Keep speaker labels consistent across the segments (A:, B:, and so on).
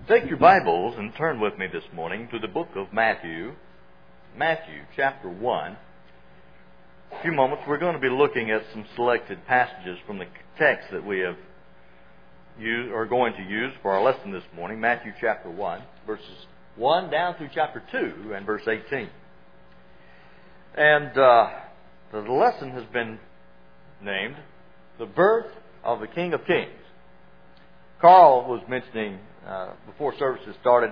A: Take your Bibles and turn with me this morning to the book of Matthew. Matthew chapter 1. A few moments we're going to be looking at some selected passages from the text that we are going to use for our lesson this morning. Matthew chapter 1, verses 1 down through chapter 2 and verse 18. And the lesson has been named The Birth of the King of Kings. Carl was mentioning before services started,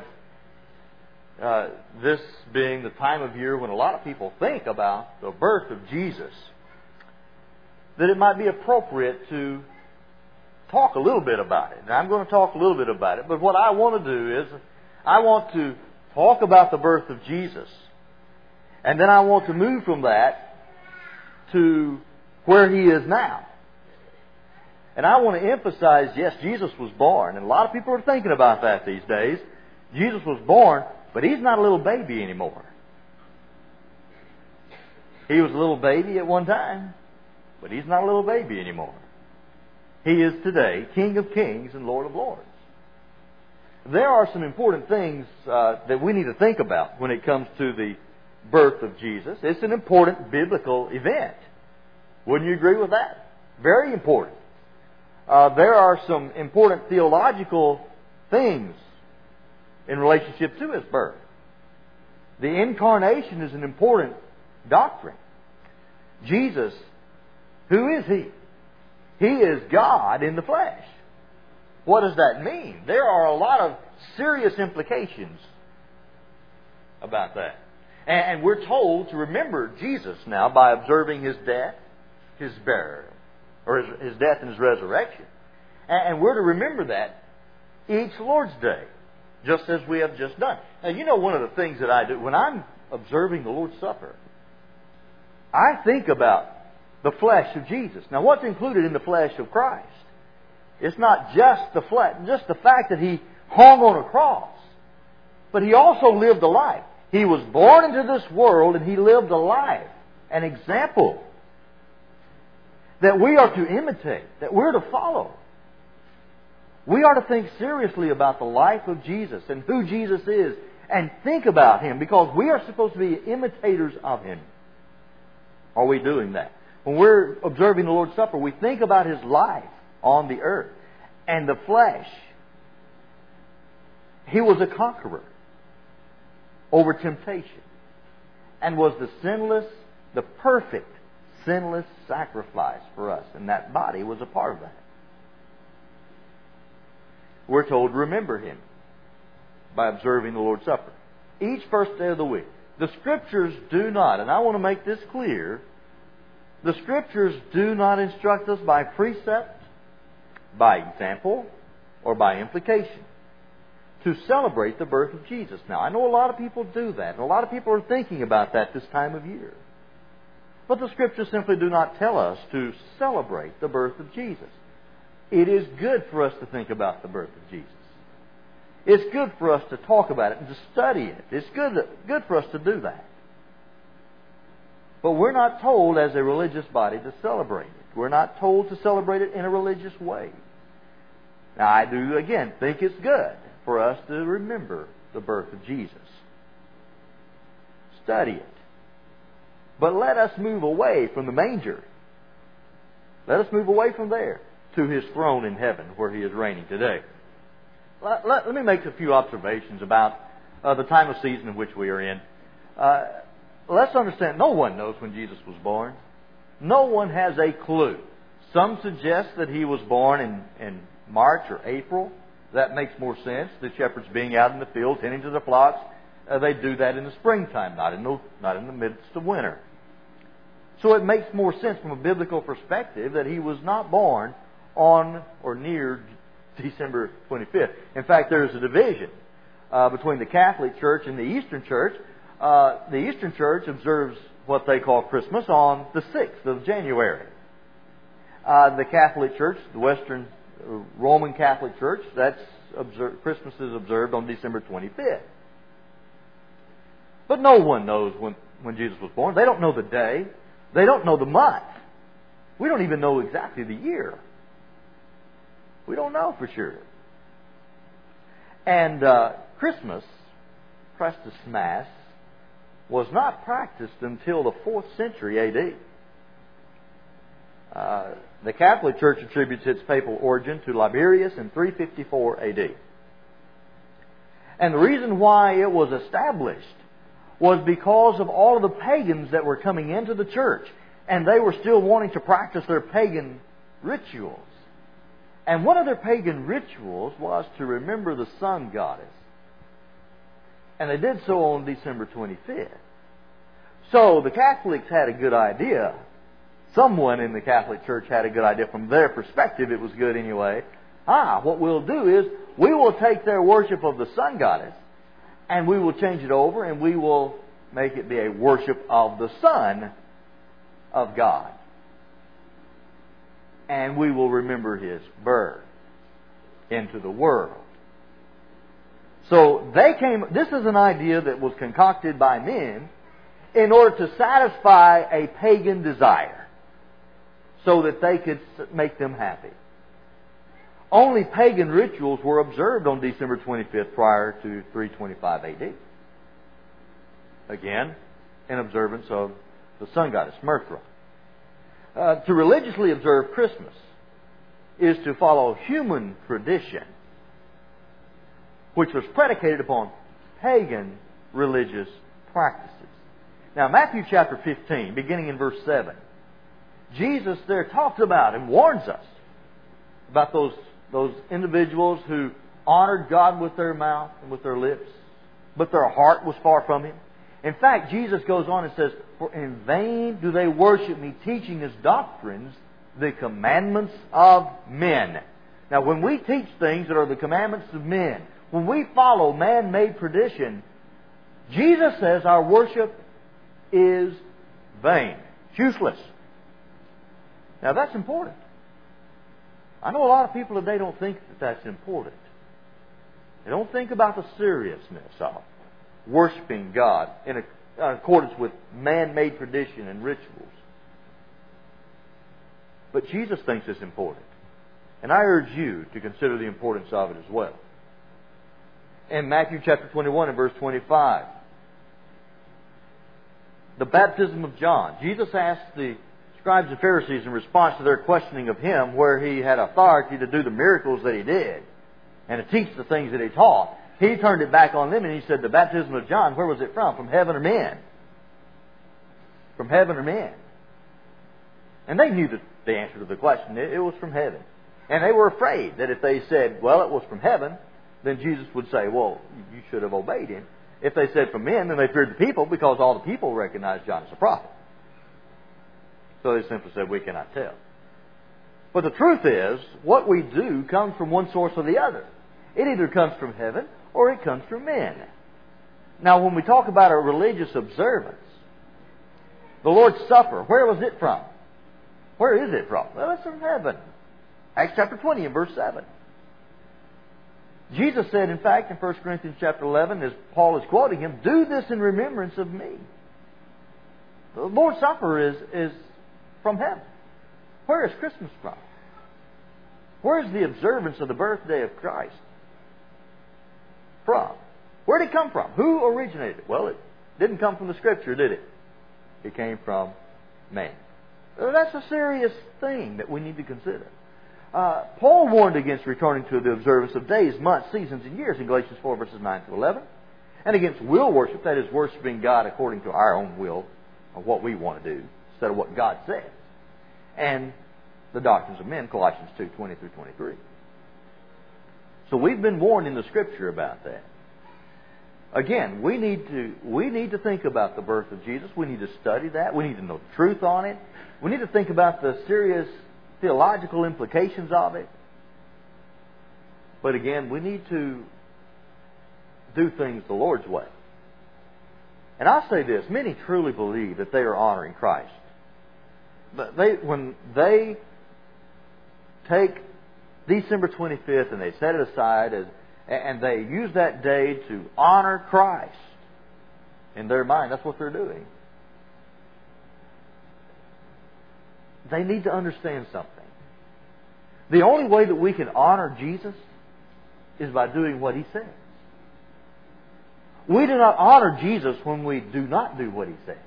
A: this being the time of year when a lot of people think about the birth of Jesus, that it might be appropriate to talk a little bit about it. And I'm going to talk a little bit about it, but what I want to do is I want to talk about the birth of Jesus, and then I want to move from that to where He is now. And I want to emphasize, yes, Jesus was born. And a lot of people are thinking about that these days. Jesus was born, but He's not a little baby anymore. He was a little baby at one time, but He's not a little baby anymore. He is today King of Kings and Lord of Lords. There are some important things that we need to think about when it comes to the birth of Jesus. It's an important biblical event. Wouldn't you agree with that? Very important. There are some important theological things in relationship to His birth. The incarnation is an important doctrine. Jesus, who is He? He is God in the flesh. What does that mean? There are a lot of serious implications about that. And we're told to remember Jesus now by observing His death, His burial, or His death and His resurrection. And we're to remember that each Lord's Day, just as we have just done. Now, you know, one of the things that I do, when I'm observing the Lord's Supper, I think about the flesh of Jesus. Now, what's included in the flesh of Christ? It's not just the flesh, just the fact that He hung on a cross, but He also lived a life. He was born into this world and He lived a life, an example that we are to imitate, that we're to follow. We are to think seriously about the life of Jesus and who Jesus is and think about Him, because we are supposed to be imitators of Him. Are we doing that? When we're observing the Lord's Supper, we think about His life on the earth and the flesh. He was a conqueror over temptation and was the perfect sinless sacrifice for us, and that body was a part of that. We're told to remember Him by observing the Lord's Supper each first day of the week. The Scriptures do not, and I want to make this clear, the Scriptures do not instruct us by precept, by example, or by implication to celebrate the birth of Jesus. Now, I know a lot of people do that, and a lot of people are thinking about that this time of year. But the Scriptures simply do not tell us to celebrate the birth of Jesus. It is good for us to think about the birth of Jesus. It's good for us to talk about it and to study it. It's good for us to do that. But we're not told as a religious body to celebrate it. We're not told to celebrate it in a religious way. Now, I do, again, think it's good for us to remember the birth of Jesus. Study it. But let us move away from the manger. Let us move away from there to His throne in heaven where He is reigning today. Let me make a few observations about the time of season in which we are in. Let's understand, no one knows when Jesus was born. No one has a clue. Some suggest that He was born in March or April. That makes more sense. The shepherds being out in the field tending to the flocks, they do that in the springtime, not in the midst of winter. So it makes more sense from a biblical perspective that He was not born on or near December 25th. In fact, there is a division between the Catholic Church and the Eastern Church. The Eastern Church observes what they call Christmas on the 6th of January. The Catholic Church, the Western Roman Catholic Church, Christmas is observed on December 25th. But no one knows when Jesus was born. They don't know the day. They don't know the month. We don't even know exactly the year. We don't know for sure. And Christmas, Christus Mass, was not practiced until the 4th century A.D. The Catholic Church attributes its papal origin to Liberius in 354 A.D. And the reason why it was established was because of all of the pagans that were coming into the church, and they were still wanting to practice their pagan rituals. And one of their pagan rituals was to remember the sun goddess. And they did so on December 25th. So the Catholics had a good idea. Someone in the Catholic Church had a good idea. From their perspective, it was good anyway. What we'll do is we will take their worship of the sun goddess and we will change it over and we will make it be a worship of the Son of God. And we will remember His birth into the world. So this is an idea that was concocted by men in order to satisfy a pagan desire so that they could make them happy. Only pagan rituals were observed on December 25th prior to 325 A.D. Again, in observance of the sun goddess, Myrtra. To religiously observe Christmas is to follow human tradition, which was predicated upon pagan religious practices. Now, Matthew chapter 15, beginning in verse 7, Jesus there talks about and warns us about those individuals who honored God with their mouth and with their lips, but their heart was far from Him. In fact, Jesus goes on and says, "For in vain do they worship Me, teaching as doctrines the commandments of men." Now, when we teach things that are the commandments of men, when we follow man-made tradition, Jesus says our worship is vain. It's useless. Now, that's important. I know a lot of people today don't think that that's important. They don't think about the seriousness of worshiping God in accordance with man-made tradition and rituals. But Jesus thinks it's important. And I urge you to consider the importance of it as well. In Matthew chapter 21 and verse 25, the baptism of John. Jesus asked the scribes and Pharisees in response to their questioning of Him where He had authority to do the miracles that He did and to teach the things that He taught. He turned it back on them and He said, the baptism of John, where was it from? From heaven or men? From heaven or men? And they knew the answer to the question. It was from heaven. And they were afraid that if they said, well, it was from heaven, then Jesus would say, well, you should have obeyed Him. If they said from men, then they feared the people because all the people recognized John as a prophet. So they simply said, we cannot tell. But the truth is, what we do comes from one source or the other. It either comes from heaven or it comes from men. Now, when we talk about a religious observance, the Lord's Supper, where was it from? Where is it from? Well, it's from heaven. Acts chapter 20 and verse 7. Jesus said, in fact, in 1 Corinthians chapter 11, as Paul is quoting him, do this in remembrance of me. The Lord's Supper is from heaven. Where is Christmas from? Where is the observance of the birthday of Christ from? Where did it come from? Who originated it? Well, it didn't come from the Scripture, did it? It came from man. That's a serious thing that we need to consider. Paul warned against returning to the observance of days, months, seasons, and years in Galatians 4, verses 9 to 11. And against will worship, that is, worshiping God according to our own will, or what we want to do, instead of what God says. And the doctrines of men, Colossians 2, 20 through 23. So we've been warned in the Scripture about that. Again, we need to think about the birth of Jesus. We need to study that. We need to know the truth on it. We need to think about the serious theological implications of it. But again, we need to do things the Lord's way. And I'll say this, many truly believe that they are honoring Christ. But when they take December 25th and they set it aside and they use that day to honor Christ, in their mind, that's what they're doing. They need to understand something. The only way that we can honor Jesus is by doing what He says. We do not honor Jesus when we do not do what He says.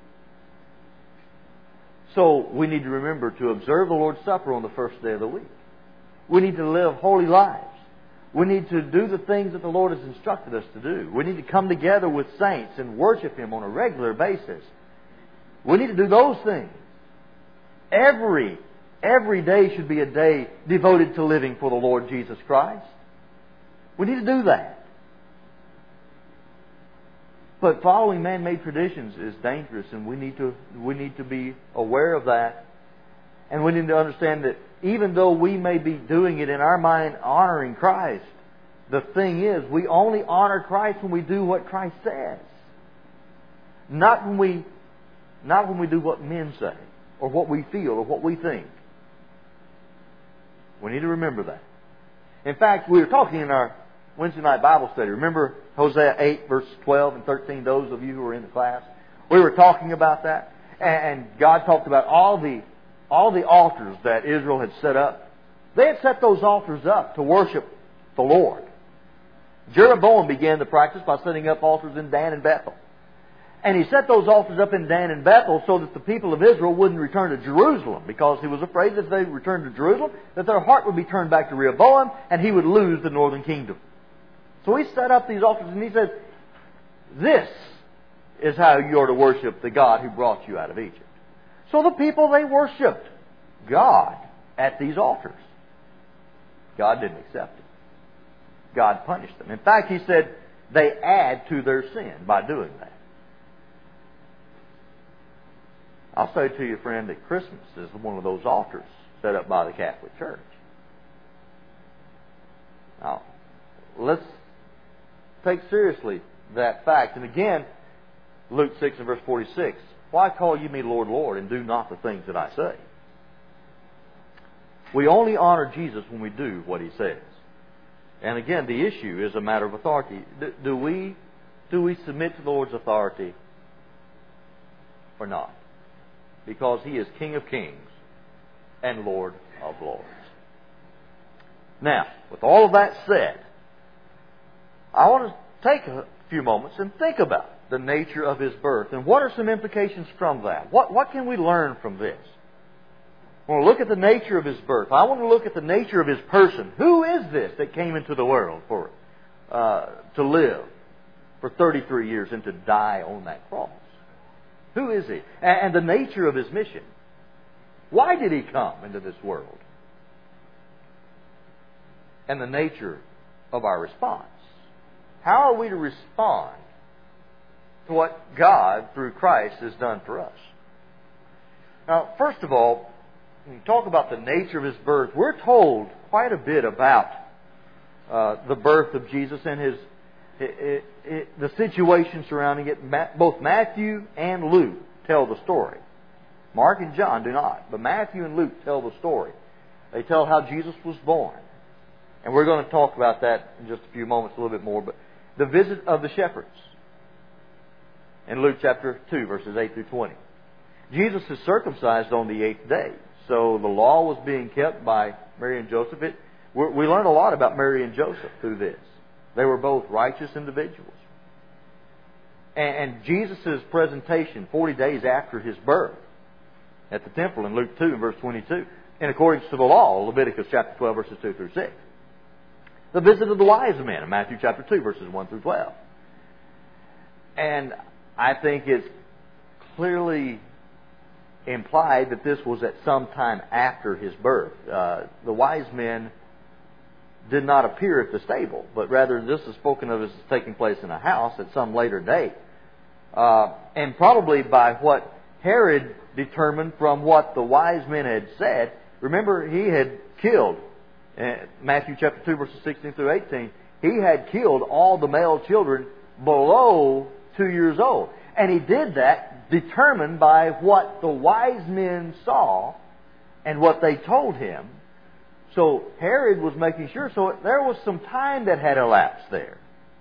A: So we need to remember to observe the Lord's Supper on the first day of the week. We need to live holy lives. We need to do the things that the Lord has instructed us to do. We need to come together with saints and worship Him on a regular basis. We need to do those things. Every day should be a day devoted to living for the Lord Jesus Christ. We need to do that. But following man-made traditions is dangerous, and we need to be aware of that. And we need to understand that even though we may be doing it in our mind, honoring Christ, the thing is, we only honor Christ when we do what Christ says. Not when we do what men say, or what we feel, or what we think. We need to remember that. In fact, we were talking in our Wednesday night Bible study. Remember Hosea 8, verses 12 and 13, those of you who were in the class? We were talking about that. And God talked about all the altars that Israel had set up. They had set those altars up to worship the Lord. Jeroboam began the practice by setting up altars in Dan and Bethel. And he set those altars up in Dan and Bethel so that the people of Israel wouldn't return to Jerusalem, because he was afraid that if they returned to Jerusalem, that their heart would be turned back to Rehoboam and he would lose the northern kingdom. So he set up these altars and he says, this is how you are to worship the God who brought you out of Egypt. So the people, they worshipped God at these altars. God didn't accept it. God punished them. In fact, He said they add to their sin by doing that. I'll say to you, friend, that Christmas is one of those altars set up by the Catholic Church. Now, let's take seriously that fact. And again, Luke 6 and verse 46, why call you me Lord, Lord, and do not the things that I say? We only honor Jesus when we do what He says. And again, the issue is a matter of authority. Do we submit to the Lord's authority or not? Because He is King of kings and Lord of lords. Now, with all of that said, I want to take a few moments and think about the nature of His birth and what are some implications from that. What can we learn from this? I want to look at the nature of His birth. I want to look at the nature of His person. Who is this that came into the world to live for 33 years and to die on that cross? Who is He? And the nature of His mission. Why did He come into this world? And the nature of our response. How are we to respond to what God, through Christ, has done for us? Now, first of all, when you talk about the nature of His birth, we're told quite a bit about the birth of Jesus and the situation surrounding it. Both Matthew and Luke tell the story. Mark and John do not, but Matthew and Luke tell the story. They tell how Jesus was born. And we're going to talk about that in just a few moments a little bit more. But the visit of the shepherds in Luke chapter 2, verses 8 through 20. Jesus is circumcised on the 8th day. So the law was being kept by Mary and Joseph. We learn a lot about Mary and Joseph through this. They were both righteous individuals. And Jesus' presentation 40 days after His birth at the temple in Luke 2 and verse 22, in accordance to the law, Leviticus chapter 12, verses 2 through 6. The visit of the wise men in Matthew chapter 2, verses 1 through 12. And I think it's clearly implied that this was at some time after His birth. The wise men did not appear at the stable, but rather this is spoken of as taking place in a house at some later date. And probably by what Herod determined from what the wise men had said. Remember, he had killed, Matthew chapter 2, verses 16 through 18, he had killed all the male children below 2 years old. And he did that determined by what the wise men saw and what they told him. So Herod was making sure. So there was some time that had elapsed there.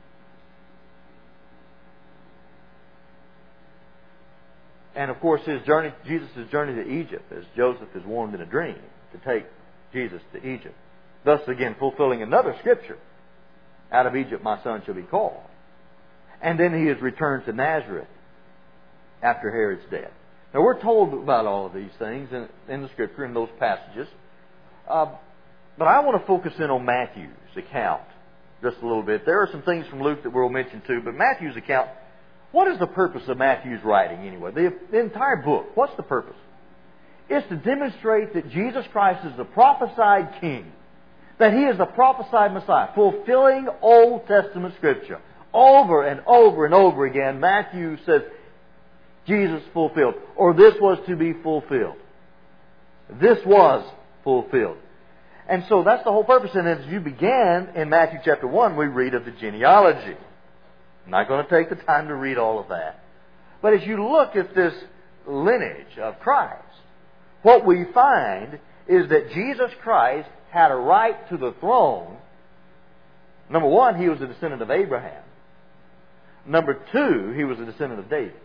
A: And of course, Jesus' journey to Egypt, as Joseph is warned in a dream to take Jesus to Egypt. Thus again fulfilling another scripture Out of Egypt my son shall be called. And then he is returned to Nazareth after Herod's death. Now we're told about all of these things in the Scripture, in those passages. But I want to focus in on Matthew's account just a little bit. There are some things from Luke that we'll mention too, but Matthew's account, what is the purpose of Matthew's writing anyway? The entire book, what's the purpose? It's to demonstrate that Jesus Christ is the prophesied King, that He is the prophesied Messiah, fulfilling Old Testament Scripture. Over and over and over again, Matthew says, Jesus fulfilled, or this was to be fulfilled. This was fulfilled. And so that's the whole purpose. And as you began in Matthew chapter 1, we read of the genealogy. I'm not going to take the time to read all of that. But as you look at this lineage of Christ, what we find is that Jesus Christ had a right to the throne. Number one, He was a descendant of Abraham. Number two, He was a descendant of David.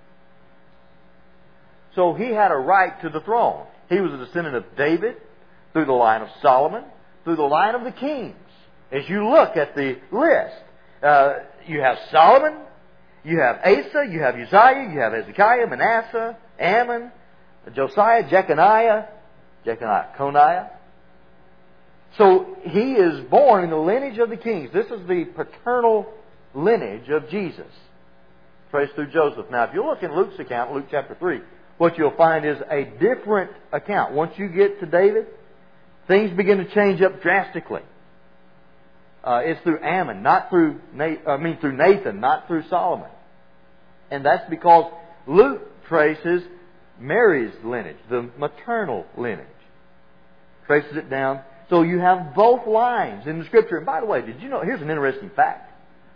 A: So He had a right to the throne. He was a descendant of David through the line of Solomon, through the line of the kings. As you look at the list, you have Solomon, you have Asa, you have Uzziah, you have Hezekiah, Manasseh, Ammon, Josiah, Jeconiah. So he is born in the lineage of the kings. This is the paternal lineage of Jesus, traced through Joseph. Now, if you look in Luke's account, Luke chapter 3, what you'll find is a different account. Once you get to David, things begin to change up drastically. It's through Ammon, through Nathan, not through Solomon. And that's because Luke traces Mary's lineage, the maternal lineage. Traces it down. So you have both lines in the Scripture. And by the way, did you know, here's an interesting fact.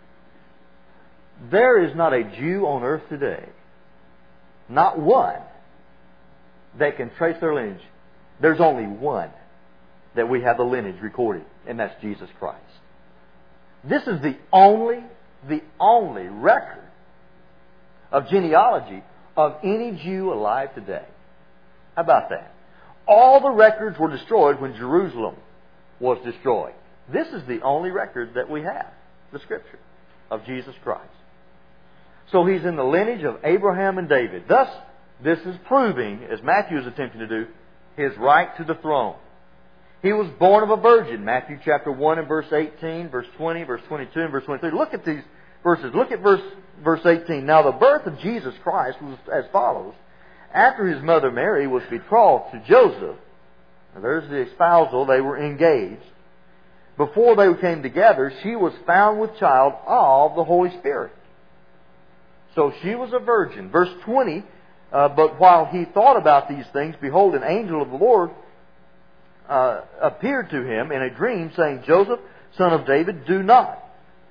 A: There is not a Jew on earth today, not one, that can trace their lineage. There's only one that we have the lineage recorded, and that's Jesus Christ. This is the only record of genealogy of any Jew alive today. How about that? All the records were destroyed when Jerusalem was destroyed. This is the only record that we have, the Scripture, of Jesus Christ. So He's in the lineage of Abraham and David. Thus, this is proving, as Matthew is attempting to do, His right to the throne. He was born of a virgin. Matthew chapter 1 and verse 18, verse 20, verse 22, and verse 23. Look at these verses. Look at verse 18. Now the birth of Jesus Christ was as follows. After His mother Mary was betrothed to Joseph, now there's the espousal, they were engaged. Before they came together, she was found with child of the Holy Spirit. So she was a virgin. Verse 20, but while he thought about these things, behold, an angel of the Lord appeared to him in a dream, saying, Joseph, son of David, do not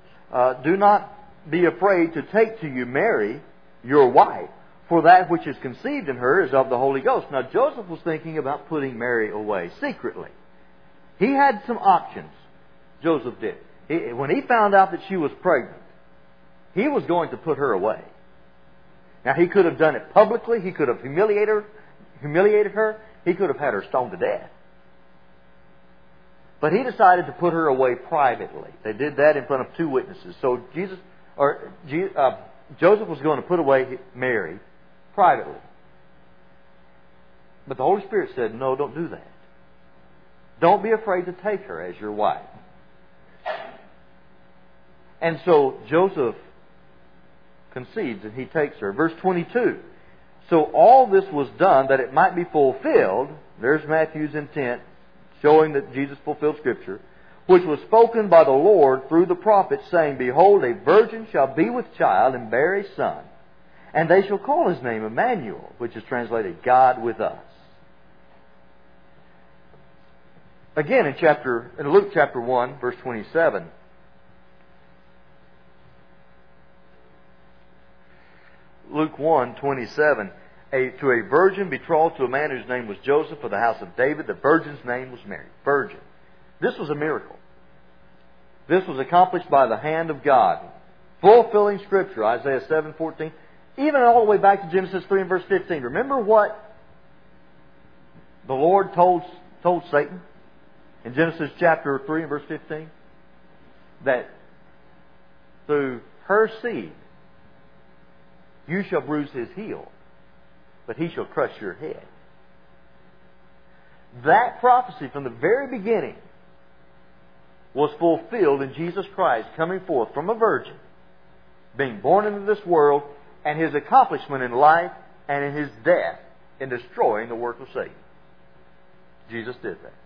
A: be afraid to take to you Mary, your wife, for that which is conceived in her is of the Holy Ghost. Now Joseph was thinking about putting Mary away secretly. He had some options, Joseph did. When he found out that she was pregnant, he was going to put her away. Now he could have done it publicly, he could have humiliated her, he could have had her stoned to death. But he decided to put her away privately. They did that in front of two witnesses. So Joseph was going to put away Mary privately. But the Holy Spirit said, no, don't do that. Don't be afraid to take her as your wife. And so Joseph concedes and he takes her. Verse 22. So all this was done that it might be fulfilled. There's Matthew's intent, showing that Jesus fulfilled Scripture, which was spoken by the Lord through the prophet, saying, Behold, a virgin shall be with child and bear a son, and they shall call His name Emmanuel, which is translated God with us. Again, in Luke chapter 1, verse 27, Luke 1:27, to a virgin betrothed to a man whose name was Joseph of the house of David. The virgin's name was Mary. Virgin. This was a miracle. This was accomplished by the hand of God. Fulfilling Scripture, Isaiah 7:14, even all the way back to Genesis 3 and verse 15. Remember what the Lord told Satan in Genesis chapter 3 and verse 15? That through her seed, you shall bruise his heel, but he shall crush your head. That prophecy from the very beginning was fulfilled in Jesus Christ coming forth from a virgin, being born into this world, and His accomplishment in life and in His death in destroying the work of Satan. Jesus did that.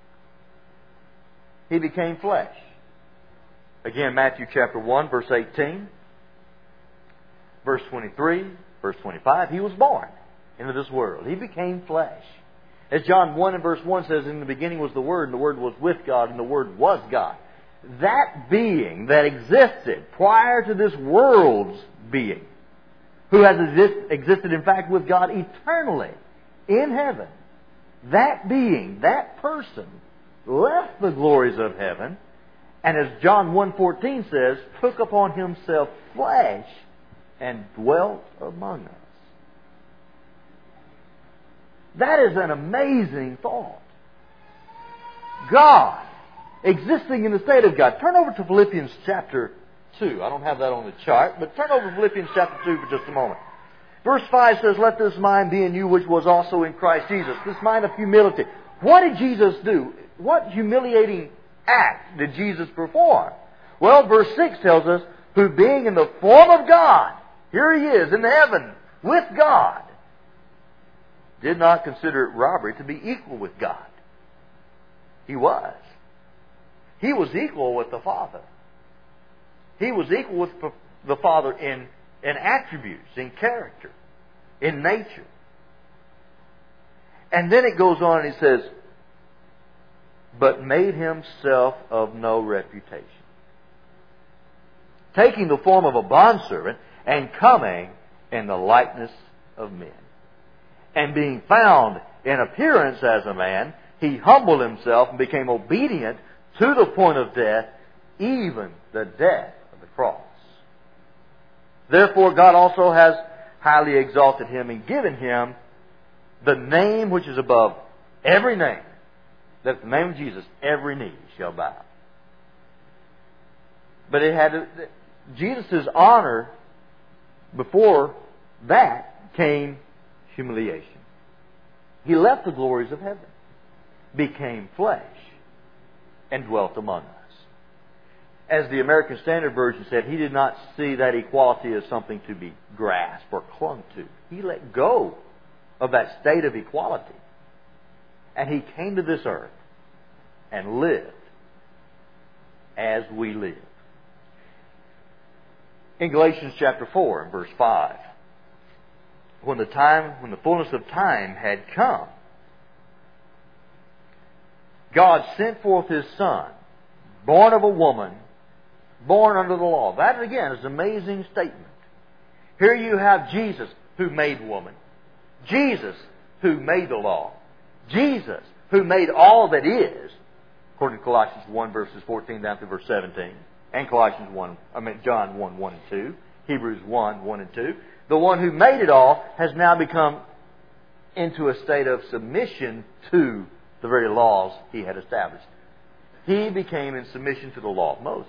A: He became flesh. Again, Matthew chapter 1, verse 18, verse 23, verse 25, He was born into this world. He became flesh. As John 1 and verse 1 says, in the beginning was the Word, and the Word was with God, and the Word was God. That being that existed prior to this world's being, who has existed in fact with God eternally in heaven, that being, that person, left the glories of heaven, and as John 1:14 says, took upon Himself flesh and dwelt among us. That is an amazing thought. God, existing in the state of God. Turn over to Philippians chapter 2. I don't have that on the chart, but turn over to Philippians chapter 2 for just a moment. Verse 5 says, let this mind be in you which was also in Christ Jesus. This mind of humility. What did Jesus do? What humiliating act did Jesus perform? Well, verse 6 tells us, who being in the form of God, here He is in heaven with God, did not consider it robbery to be equal with God. He was. He was equal with the Father. He was equal with the Father in attributes, in character, in nature. And then it goes on and He says, but made Himself of no reputation, taking the form of a bondservant and coming in the likeness of men. And being found in appearance as a man, He humbled Himself and became obedient to the point of death, even the death of the cross. Therefore God also has highly exalted Him and given Him the name which is above every name, that at the name of Jesus every knee shall bow. But it had Jesus' honor before that came humiliation. He left the glories of heaven, became flesh, and dwelt among us. As the American Standard Version said, He did not see that equality as something to be grasped or clung to. He let go of that state of equality. And He came to this earth and lived as we live. In Galatians chapter 4 and verse 5, when the fullness of time had come, God sent forth His Son, born of a woman, born under the law. That, again, is an amazing statement. Here you have Jesus, who made woman. Jesus, who made the law. Jesus, who made all that is, according to Colossians 1, verses 14 down to verse 17, and John 1, 1 and 2, Hebrews 1, 1 and 2. The one who made it all has now become into a state of submission to the very laws He had established. He became in submission to the law of Moses.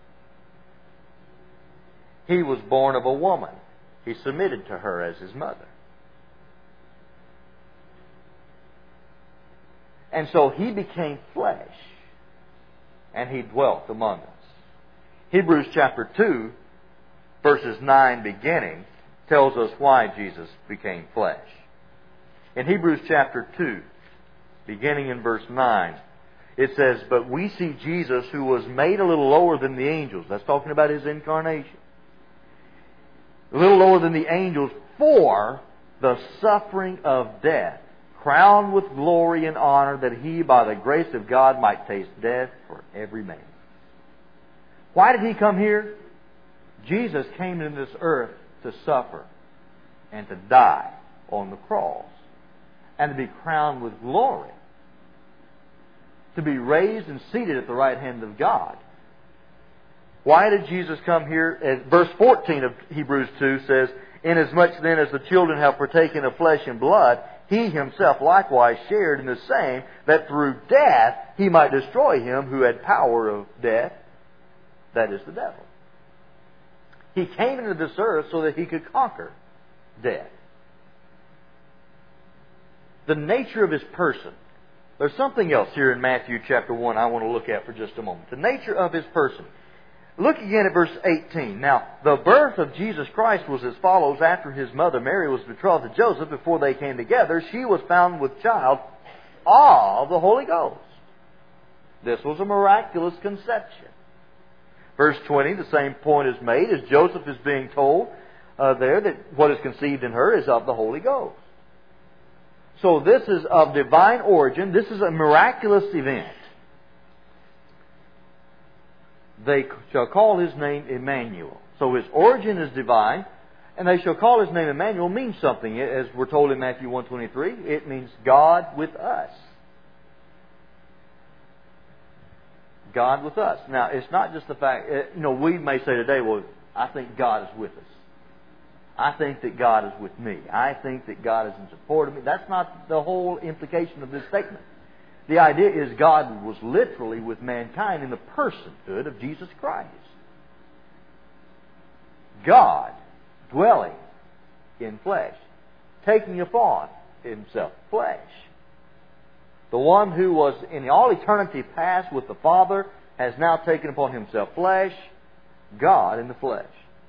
A: He was born of a woman. He submitted to her as His mother. And so He became flesh, and He dwelt among us. Hebrews chapter 2, verses 9 beginning, tells us why Jesus became flesh. In Hebrews chapter 2, beginning in verse 9, it says, but we see Jesus, who was made a little lower than the angels. That's talking about His incarnation. A little lower than the angels for the suffering of death, crowned with glory and honor, that He, by the grace of God, might taste death for every man. Why did He come here? Jesus came into this earth to suffer and to die on the cross and to be crowned with glory, to be raised and seated at the right hand of God. Why did Jesus come here? Verse 14 of Hebrews 2 says, inasmuch then as the children have partaken of flesh and blood, He Himself likewise shared in the same, that through death He might destroy him who had power of death, that is the devil. He came into this earth so that He could conquer death. The nature of His person. There's something else here in Matthew chapter 1 I want to look at for just a moment. The nature of His person. Look again at verse 18. Now, the birth of Jesus Christ was as follows. After His mother Mary was betrothed to Joseph, before they came together, she was found with child of the Holy Ghost. This was a miraculous conception. Verse 20, the same point is made as Joseph is being told there that what is conceived in her is of the Holy Ghost. So this is of divine origin. This is a miraculous event. They shall call His name Emmanuel. So His origin is divine, and they shall call His name Emmanuel means something. As we're told in Matthew 1:23, it means God with us. God with us. Now, it's not just the fact, we may say today, well, I think God is with us. I think that God is with me. I think that God is in support of me. That's not the whole implication of this statement. The idea is God was literally with mankind in the personhood of Jesus Christ. God dwelling in flesh, taking upon Himself flesh. The one who was in all eternity past with the Father has now taken upon Himself flesh, God in the flesh.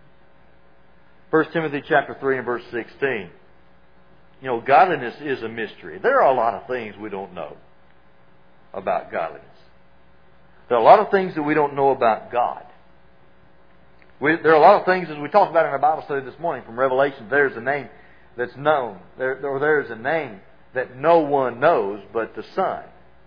A: 1 Timothy chapter 3 and verse 16. Godliness is a mystery. There are a lot of things we don't know about godliness. There are a lot of things that we don't know about God. There are a lot of things, as we talked about in our Bible study this morning from Revelation, there's a name that's known. There's a name that no one knows but the Son.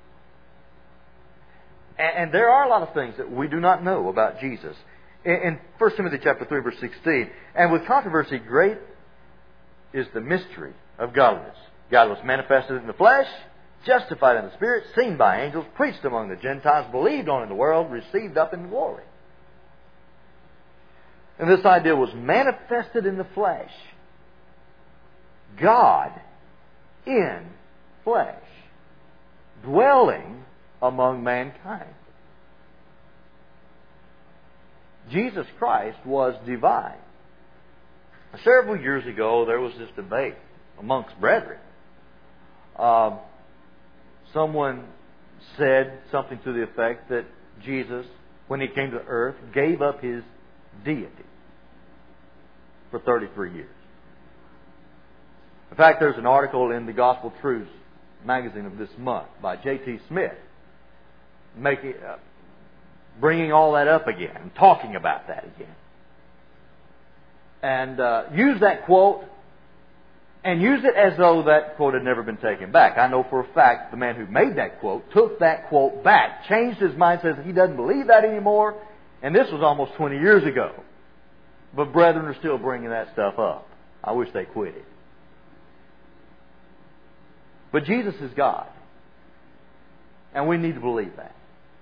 A: And there are a lot of things that we do not know about Jesus. In 1 Timothy chapter 3, verse 16, and with controversy great is the mystery of godliness. God was manifested in the flesh, justified in the Spirit, seen by angels, preached among the Gentiles, believed on in the world, received up in glory. And this idea was manifested in the flesh. God in flesh, dwelling among mankind. Jesus Christ was divine. Several years ago, there was this debate amongst brethren. Someone said something to the effect that Jesus, when He came to earth, gave up His deity for 33 years. In fact, there's an article in the Gospel Truths magazine of this month by J.T. Smith bringing all that up again and talking about that again. And use that quote and use it as though that quote had never been taken back. I know for a fact the man who made that quote took that quote back, changed his mind, says he doesn't believe that anymore, and this was almost 20 years ago. But brethren are still bringing that stuff up. I wish they quit it. But Jesus is God. And we need to believe that.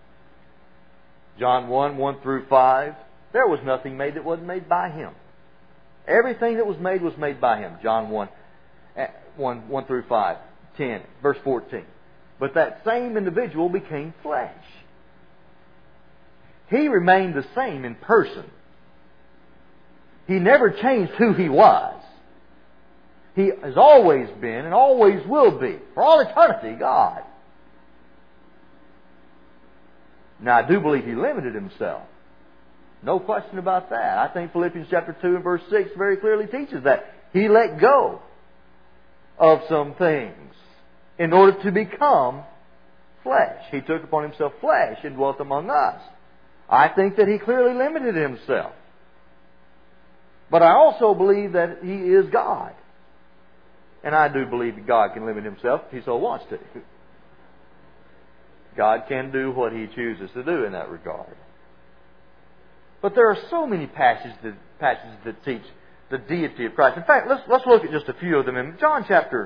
A: John 1, 1 through 5, there was nothing made that wasn't made by Him. Everything that was made by Him. John 1 through 5, 10, verse 14. But that same individual became flesh. He remained the same in person. He never changed who He was. He has always been and always will be, for all eternity, God. Now, I do believe He limited Himself. No question about that. I think Philippians chapter 2 and verse 6 very clearly teaches that. He let go of some things in order to become flesh. He took upon Himself flesh and dwelt among us. I think that He clearly limited Himself. But I also believe that He is God. And I do believe that God can limit Himself if He so wants to. God can do what He chooses to do in that regard. But there are so many passages that teach the deity of Christ. In fact, let's look at just a few of them. In John chapter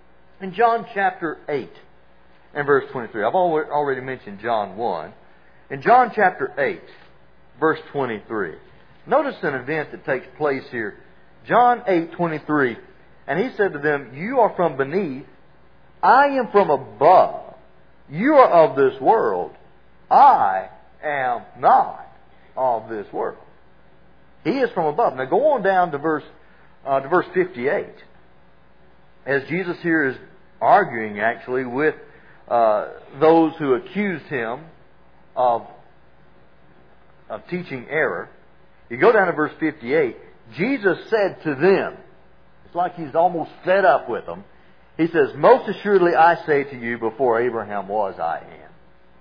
A: 8 and verse 23. I've already mentioned John 1. In John chapter 8, verse 23. Notice an event that takes place here. John 8:23. And He said to them, "You are from beneath, I am from above. You are of this world, I am not of this world." He is from above. Now go on down to verse 58. As Jesus here is arguing actually with those who accused Him of teaching error. You go down to verse 58. Jesus said to them, it's like He's almost fed up with them. He says, "Most assuredly I say to you, before Abraham was, I am."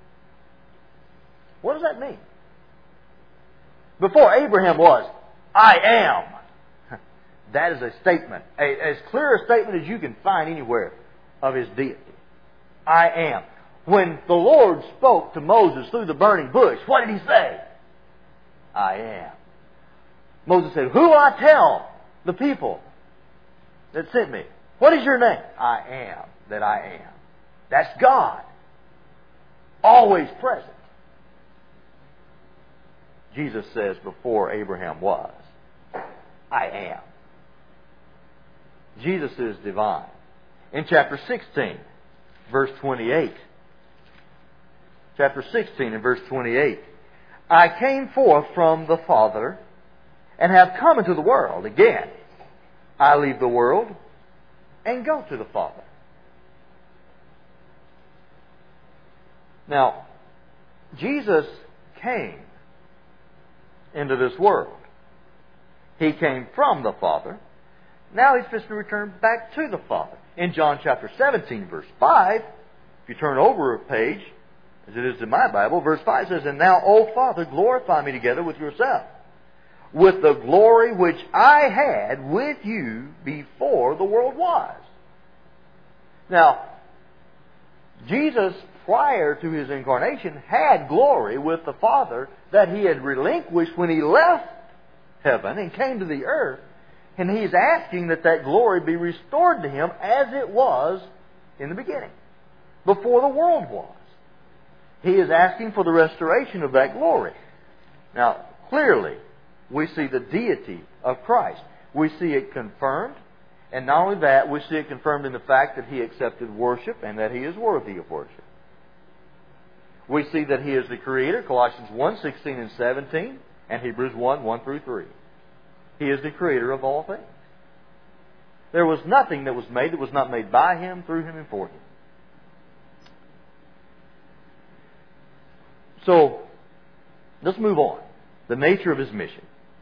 A: What does that mean? Before Abraham was, I am. That is a statement, as clear a statement as you can find anywhere of His deity. I am. When the Lord spoke to Moses through the burning bush, what did He say? I am. Moses said, "Who will I tell the people that sent me? What is your name?" I am that I am. That's God. Always present. Jesus says, before Abraham was, I am. Jesus is divine. In chapter 16, verse 28. Chapter 16 and verse 28. "I came forth from the Father and have come into the world. Again, I leave the world and go to the Father." Now, Jesus came into this world. He came from the Father. Now He's supposed to return back to the Father. In John chapter 17, verse 5, if you turn over a page, as it is in my Bible, verse 5 says, "And now, O Father, glorify me together with yourself, with the glory which I had with you before the world was." Now, Jesus, prior to His incarnation, had glory with the Father that He had relinquished when He left heaven and came to the earth. And He's asking that that glory be restored to Him as it was in the beginning, before the world was. He is asking for the restoration of that glory. Now, clearly, we see the deity of Christ. We see it confirmed. And not only that, we see it confirmed in the fact that He accepted worship and that He is worthy of worship. We see that He is the Creator, Colossians 1:16 and 17, and Hebrews 1:1 through 3. He is the Creator of all things. There was nothing that was made that was not made by Him, through Him, and for Him. So, let's move on. The nature of His mission.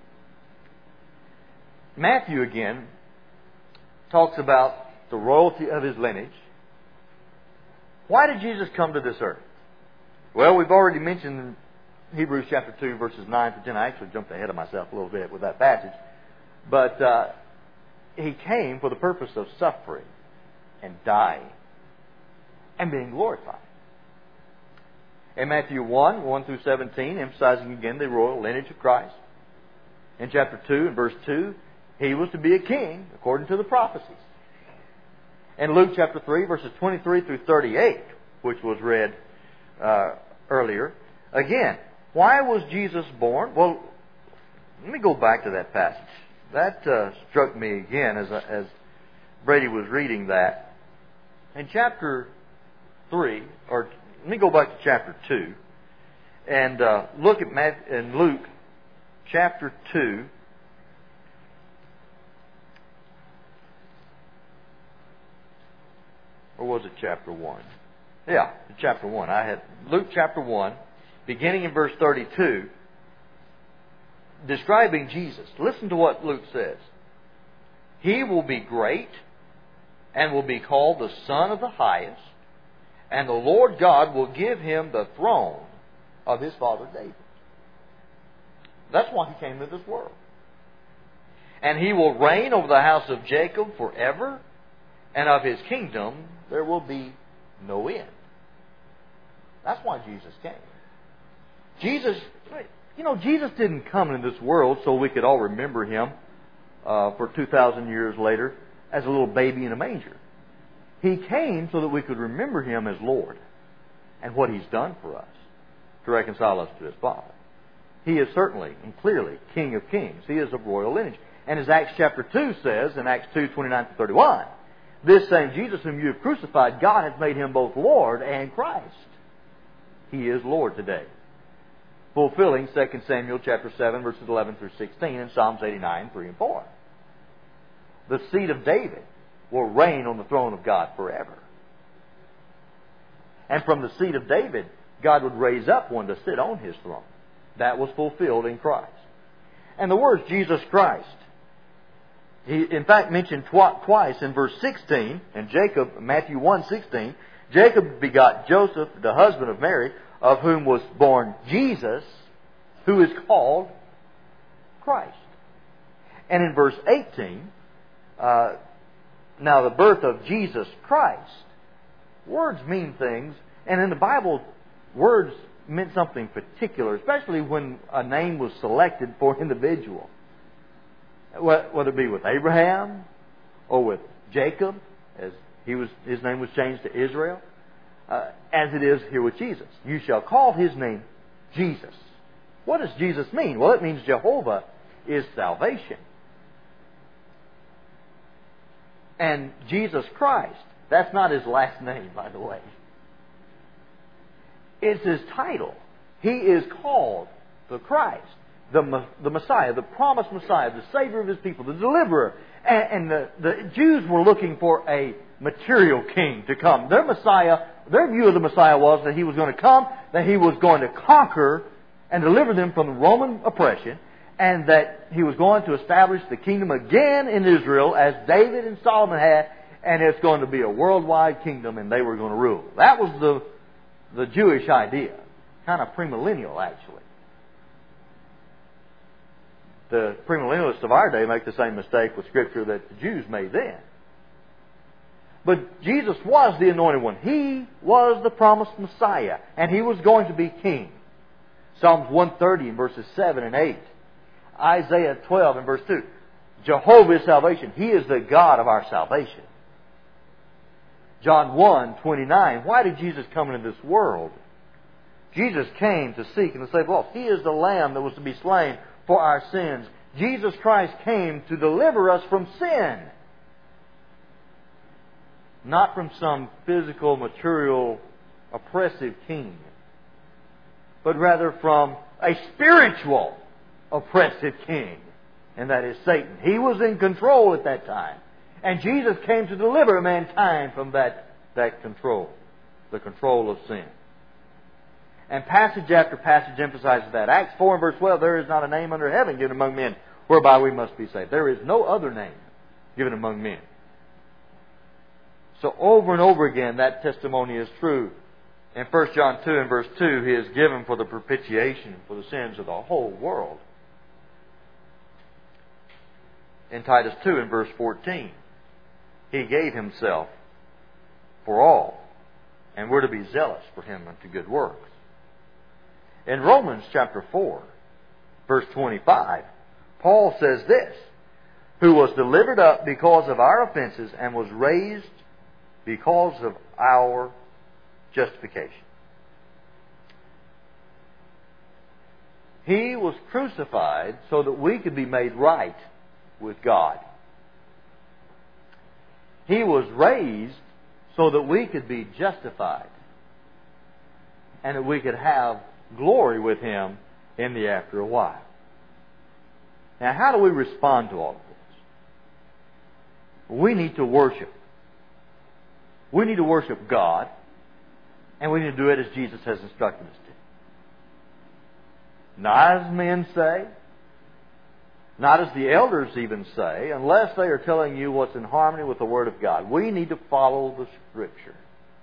A: Matthew, again, talks about the royalty of His lineage. Why did Jesus come to this earth? Well, we've already mentioned Hebrews chapter 2, verses 9 through 10. I actually jumped ahead of myself a little bit with that passage. But He came for the purpose of suffering and dying and being glorified. In Matthew 1 through 17, emphasizing again the royal lineage of Christ. In chapter 2 and verse 2, He was to be a king according to the prophecies. In Luke chapter 3, verses 23 through 38, which was read earlier, again, why was Jesus born? Well, let me go back to that passage. That struck me again as Brady was reading that. In chapter 3, or let me go back to chapter 2, and look at in Luke chapter 2, or was it chapter 1? Yeah, chapter 1. I had Luke chapter 1, beginning in verse 32, describing Jesus. Listen to what Luke says. "He will be great and will be called the Son of the Highest, and the Lord God will give Him the throne of His father David." That's why He came to this world. "And He will reign over the house of Jacob forever, and of His kingdom there will be no end." That's why Jesus came. Jesus didn't come into this world so we could all remember Him for 2,000 years later as a little baby in a manger. He came so that we could remember Him as Lord and what He's done for us to reconcile us to His Father. He is certainly and clearly King of Kings. He is of royal lineage. And as Acts chapter 2 says, in Acts 2:29-31, "This same Jesus whom you have crucified, God hath made Him both Lord and Christ." He is Lord today. fulfilling 2 Samuel chapter 7, verses 11 through 16, and Psalms 89, 3 and 4. The seed of David will reign on the throne of God forever. And from the seed of David, God would raise up one to sit on His throne. That was fulfilled in Christ. And the words Jesus Christ, He in fact mentioned twice in verse 16, and Jacob, Matthew 1:16, Jacob begot Joseph, the husband of Mary, of whom was born Jesus, who is called Christ. And in verse 18, now the birth of Jesus Christ. Words mean things, and in the Bible, words meant something particular, especially when a name was selected for an individual. Whether it be with Abraham or with Jacob, as his name was changed to Israel, as it is here with Jesus. You shall call His name Jesus. What does Jesus mean? Well, it means Jehovah is salvation. And Jesus Christ, that's not His last name, by the way. It's His title. He is called the Christ, the Messiah, the promised Messiah, the Savior of His people, the Deliverer. And the Jews were looking for a material king to come. Their Messiah, their view of the Messiah was that He was going to come, that He was going to conquer and deliver them from the Roman oppression, and that He was going to establish the kingdom again in Israel as David and Solomon had, and it's going to be a worldwide kingdom and they were going to rule. That was the Jewish idea. Kind of premillennial, actually. The premillennialists of our day make the same mistake with Scripture that the Jews made then. But Jesus was the anointed one. He was the promised Messiah, and He was going to be king. Psalms 130 in verses 7 and 8. Isaiah 12 and verse 2. Jehovah is salvation. He is the God of our salvation. John 1:29. Why did Jesus come into this world? Jesus came to seek and to save lost. He is the Lamb that was to be slain for our sins. Jesus Christ came to deliver us from sin. Not from some physical, material, oppressive king, but rather from a spiritual, oppressive king, and that is Satan. He was in control at that time. And Jesus came to deliver mankind from that control, the control of sin. And passage after passage emphasizes that. Acts 4 and verse 12, there is not a name under heaven given among men whereby we must be saved. There is no other name given among men. So over and over again, that testimony is true. In 1 John 2 and verse 2, He is given for the propitiation for the sins of the whole world. In Titus 2 and verse 14, He gave Himself for all, and we're to be zealous for Him unto good works. In Romans chapter 4, verse 25, Paul says this, who was delivered up because of our offenses and was raised because of our justification. He was crucified so that we could be made right with God. He was raised so that we could be justified and that we could have glory with Him in the after a while. Now, how do we respond to all of this? We need to worship. We need to worship God, and we need to do it as Jesus has instructed us to. Not as men say, not as the elders even say, unless they are telling you what's in harmony with the Word of God. We need to follow the Scripture.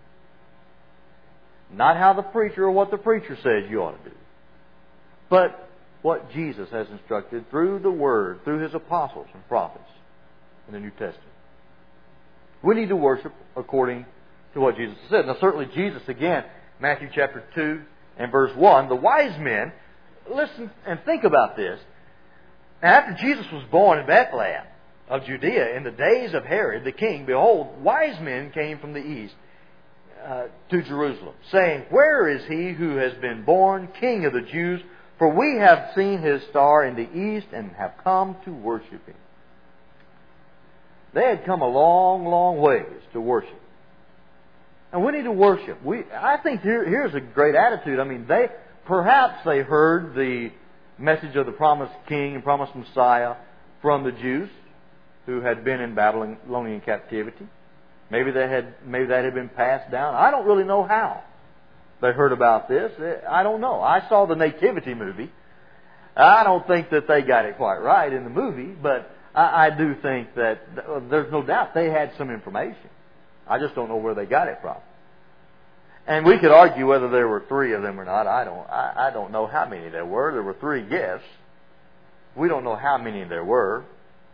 A: Not how the preacher or what the preacher says you ought to do, but what Jesus has instructed through the Word, through His apostles and prophets in the New Testament. We need to worship according to what Jesus said. Now certainly Jesus, again, Matthew chapter 2 and verse 1, the wise men, listen and think about this. Now, after Jesus was born in Bethlehem of Judea in the days of Herod the king, behold, wise men came from the east to Jerusalem, saying, where is He who has been born King of the Jews? For we have seen His star in the east and have come to worship Him. They had come a long, long ways to worship. And we need to worship. I think here's a great attitude. I mean, perhaps they heard the message of the promised king and promised Messiah from the Jews who had been in Babylonian captivity. Maybe that had been passed down. I don't really know how they heard about this. I don't know. I saw the Nativity movie. I don't think that they got it quite right in the movie, but I do think that there's no doubt they had some information. I just don't know where they got it from. And we could argue whether there were 3 of them or not. I don't know how many there were. There were 3 gifts. We don't know how many there were.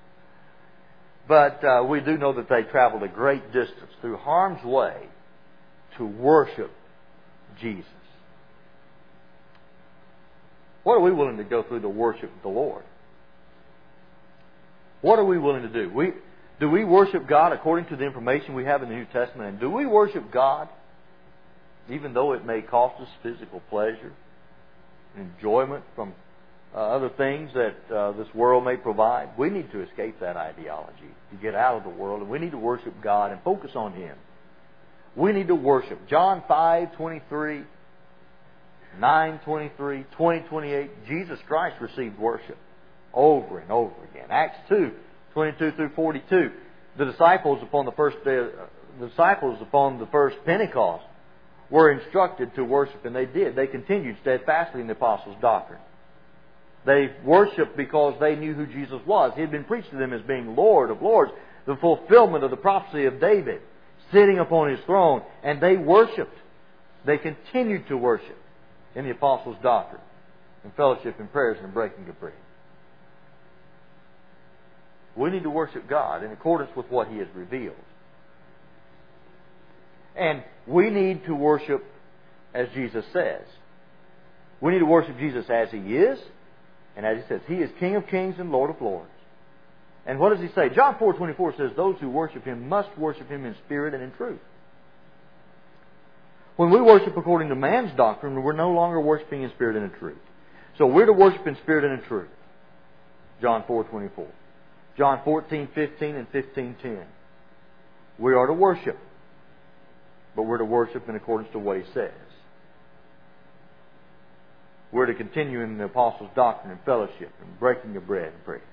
A: But we do know that they traveled a great distance through harm's way to worship Jesus. What are we willing to go through to worship the Lord? What are we willing to do? Do we worship God according to the information we have in the New Testament? And do we worship God even though it may cost us physical pleasure, enjoyment from other things that this world may provide? We need to escape that ideology, to get out of the world, and we need to worship God and focus on Him. We need to worship. John 5:23, 9:23, 20:28. Jesus Christ received worship over and over again. Acts 2:22 through 42. The disciples upon the first Pentecost were instructed to worship, and they did. They continued steadfastly in the apostles' doctrine. They worshiped because they knew who Jesus was. He had been preached to them as being Lord of Lords, the fulfillment of the prophecy of David, sitting upon His throne. And they worshiped. They continued to worship in the apostles' doctrine, in fellowship, and prayers, and breaking of bread. We need to worship God in accordance with what He has revealed. And we need to worship as Jesus says. We need to worship Jesus as He is, and as He says, He is King of kings and Lord of lords. And what does He say? John 4:24 says, those who worship Him must worship Him in spirit and in truth. When we worship according to man's doctrine, we're no longer worshiping in spirit and in truth. So we're to worship in spirit and in truth. John 4:24. John 14:15 and 15:10. We are to worship, but we're to worship in accordance to what He says. We're to continue in the apostles' doctrine and fellowship and breaking of bread and prayers.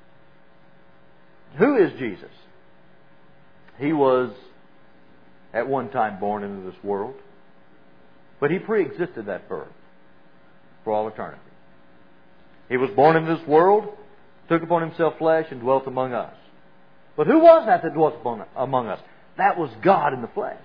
A: Who is Jesus? He was at one time born into this world, but He pre-existed that birth for all eternity. He was born into this world, took upon Himself flesh, and dwelt among us. But who was that dwelt among us? That was God in the flesh.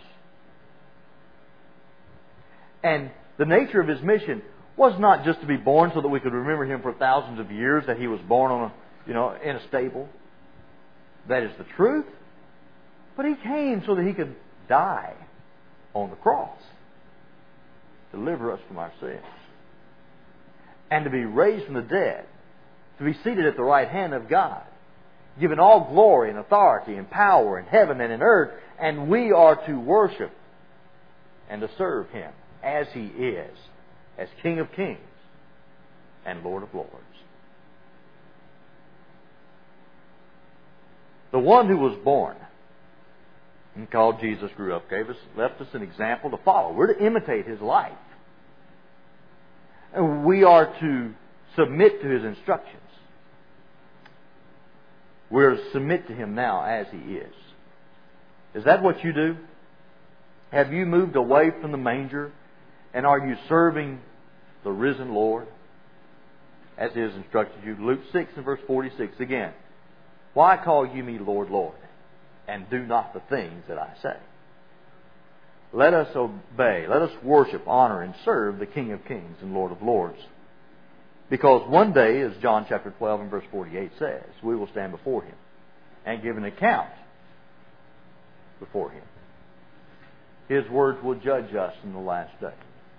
A: And the nature of His mission was not just to be born so that we could remember Him for thousands of years, that He was born in a stable. That is the truth. But He came so that He could die on the cross, deliver us from our sins, and to be raised from the dead, to be seated at the right hand of God, given all glory and authority and power in heaven and in earth, and we are to worship and to serve Him as He is, as King of kings and Lord of lords. The one who was born and called Jesus grew up, left us an example to follow. We're to imitate His life. And we are to submit to His instructions. We're to submit to Him now as He is. Is that what you do? Have you moved away from the manger, and are you serving the risen Lord as He has instructed you? Luke 6 and verse 46 again. Why call you me Lord, Lord, and do not the things that I say? Let us obey, let us worship, honor, and serve the King of kings and Lord of lords. Because one day, as John chapter 12 and verse 48 says, we will stand before Him and give an account before Him. His words will judge us in the last day.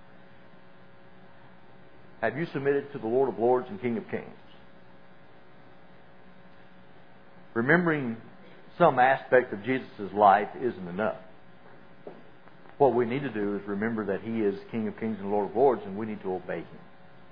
A: Have you submitted to the Lord of lords and King of kings? Remembering some aspect of Jesus' life isn't enough. What we need to do is remember that He is King of kings and Lord of lords, and we need to obey Him.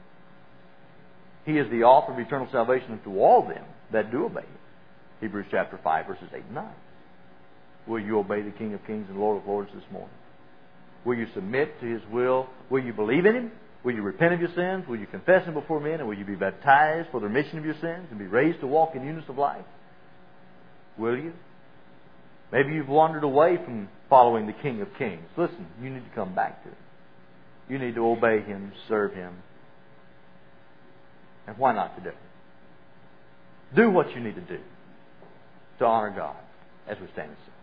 A: He is the author of eternal salvation to all them that do obey Him. Hebrews chapter 5, verses 8 and 9. Will you obey the King of kings and Lord of lords this morning? Will you submit to His will? Will you believe in Him? Will you repent of your sins? Will you confess them before men? And will you be baptized for the remission of your sins and be raised to walk in newness of life? Will you? Maybe you've wandered away from following the King of Kings. Listen, you need to come back to Him. You need to obey Him, serve Him. And why not today? Do what you need to do to honor God as we stand and sing.